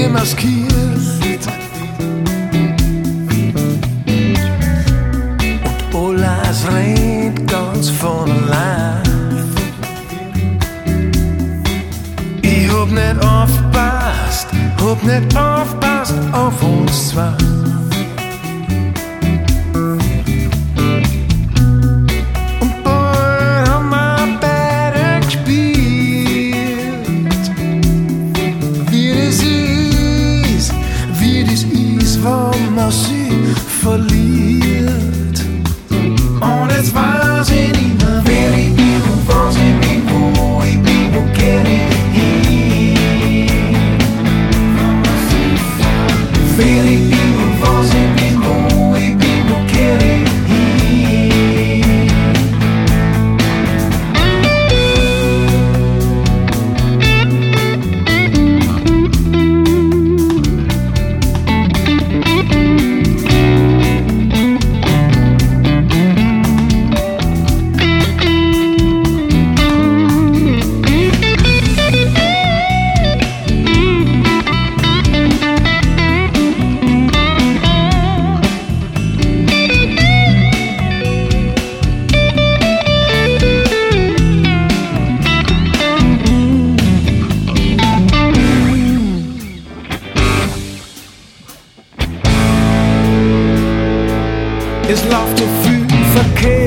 demaskiert. Und alles rennt ganz von allein. Ich hab nicht aufpasst auf uns zwei. Und bald haben wir beide gespielt, wie das ist, wenn man sich verliert. Und jetzt weiß ich nicht mehr, wer ich bin und was ich bin, wo ich bin, wo geh ich hin. Wer ich bin und was ich bin, wo ich bin, wo geh ich hin. Es läuft so viel Verkehr